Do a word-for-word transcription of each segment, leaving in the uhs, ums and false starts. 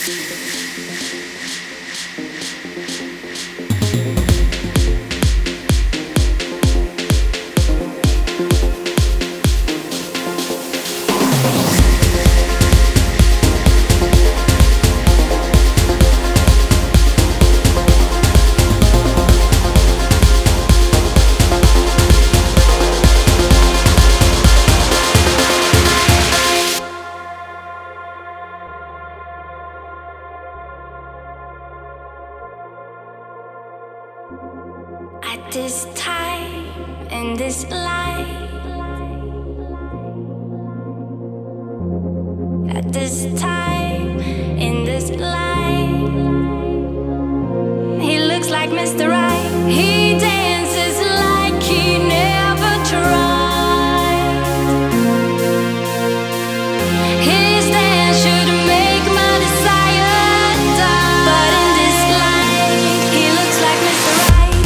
At this time, in this life, at this time, in this life, he looks like Mister Right. He dances like he never tried. His dance should make my desire die. But in this life, he looks like Mister Right.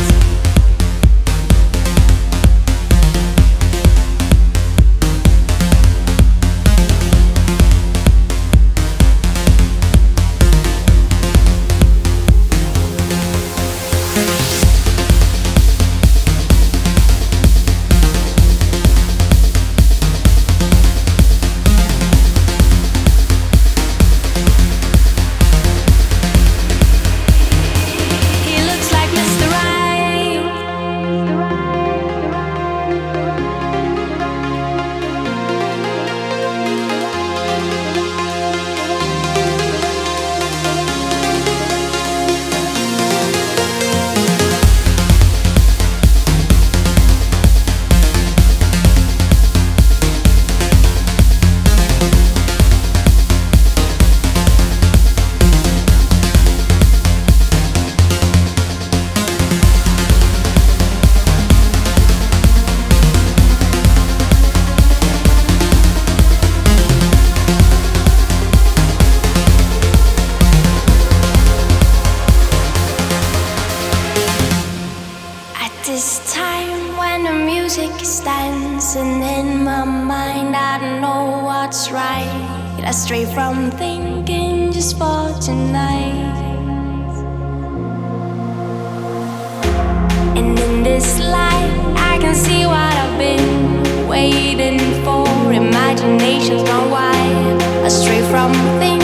This time when the music is dancing in my mind, I don't know what's right. I stray from thinking just for tonight. And in this light, I can see what I've been waiting for. Imagination's gone wild. I stray from thinking